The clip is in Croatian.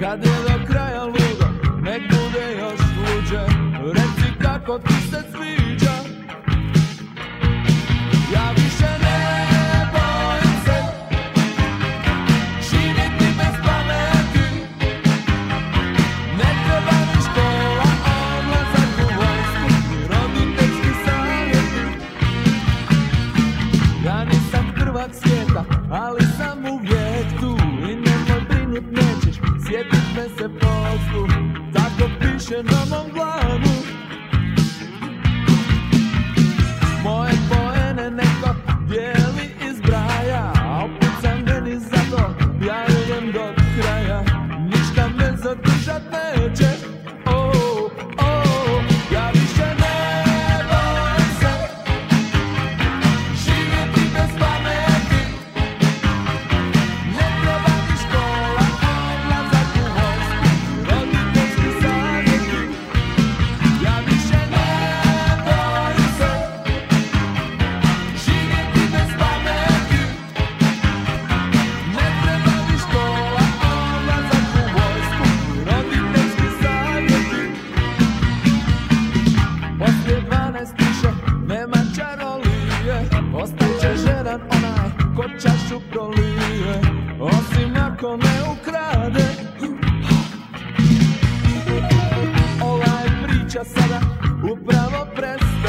Kad je do kraja ludo, nek bude još luđe. Reci kako ti se sviđa. Ja više ne bojim se živjeti bez pameti. Ne treba mi škola, odlazak u vojsku i roditeljski savjeti. Ja nisam prvak svijeta, ali sam uvijek tu. I nemoj brinut, nećeš sjetit me se poslu. Tako piše na mom glavu. Moje poene neko dijeli i zbraja, a opet sam meni za to, ja idem do kraja. Ništa me zadržat neće. Ja više ne bojim se živjeti bez pameti. Ne treba mi škola, odlazak u vojsku i roditeljski savjeti. Ja više ne bojim se živjeti bez pameti. Ne treba mi škola, odlazak u vojsku i roditeljski savjeti. Poslije 12 više nema čarolije, ostaće žeran onaj ko čašu prolije. Osim ako me ukrade. Ovaj priča sada upravo prestaje.